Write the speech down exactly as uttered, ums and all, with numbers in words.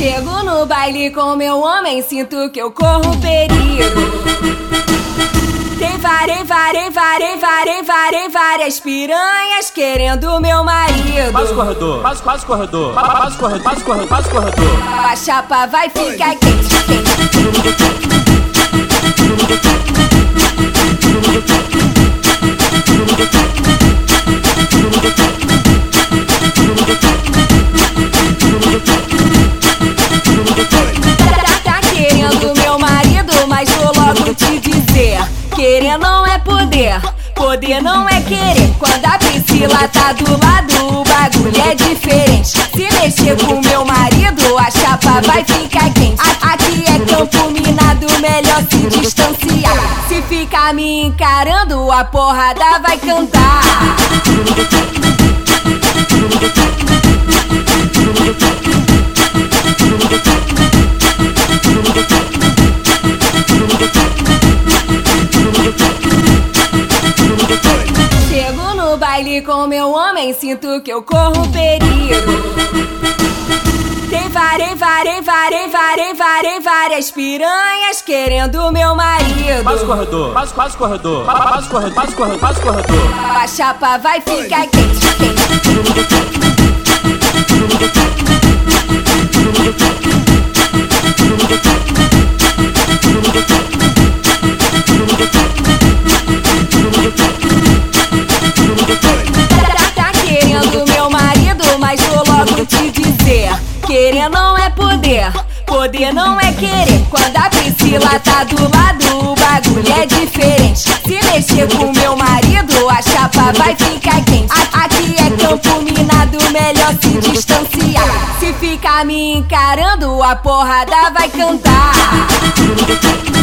Chego no baile com meu homem, sinto que eu corro perigo. Tem várias, várias, várias, várias, várias, várias piranhas querendo meu marido. Passa o corredor, passa, passa o corredor, passa o corredor, passa o corredor, passa o corredor. A chapa vai ficar quente, quente. Tá querendo meu marido, mas vou logo te dizer: querer não é poder, poder não é querer. Quando a Priscila tá do lado, o bagulho é diferente. Se mexer com meu marido, a chapa vai ficar quente. A aqui é campo minado, melhor se distanciar. Se ficar me encarando, a porrada vai cantar. Chego no baile com meu homem, sinto que eu corro perigo. Tem várias, várias, várias, várias, várias, várias piranhas querendo meu marido. Passa o corredor, passa, passa o corredor, passa o corredor, passa o corredor, passa o corredor. A chapa vai ficar quente, quente. Tá querendo meu marido, mas vou logo te dizer: querer não é poder, poder não é querer. Quando a Priscila tá do lado, o bagulho é diferente. Se mexer com meu marido, a chapa vai ficar quente. A aqui é campo minado, melhor se distanciar. Se ficar me encarando, a porrada vai cantar.